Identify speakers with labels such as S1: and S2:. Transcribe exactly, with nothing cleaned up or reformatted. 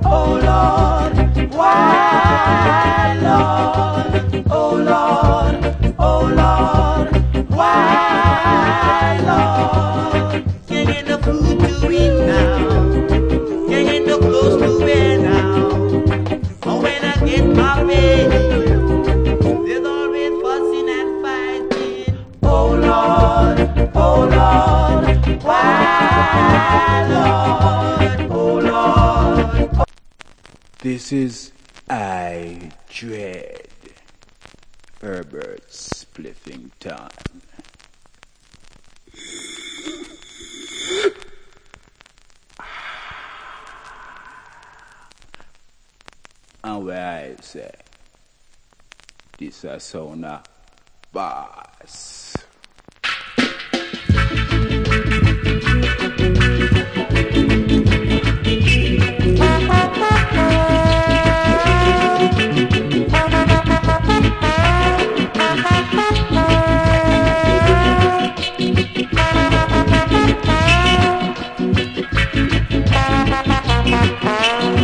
S1: Oh Lord, why, Lord? Oh Lord, oh Lord, why, Lord?
S2: Can't get no food to eat now. Can't get no clothes to wear now. Oh, when I get my pay, there's always fussing and fighting.
S1: Oh Lord, oh Lord, why, Lord? Oh Lord.
S3: This is I Dread Herbert Spliffing Time. And where I say, this a sound of bass.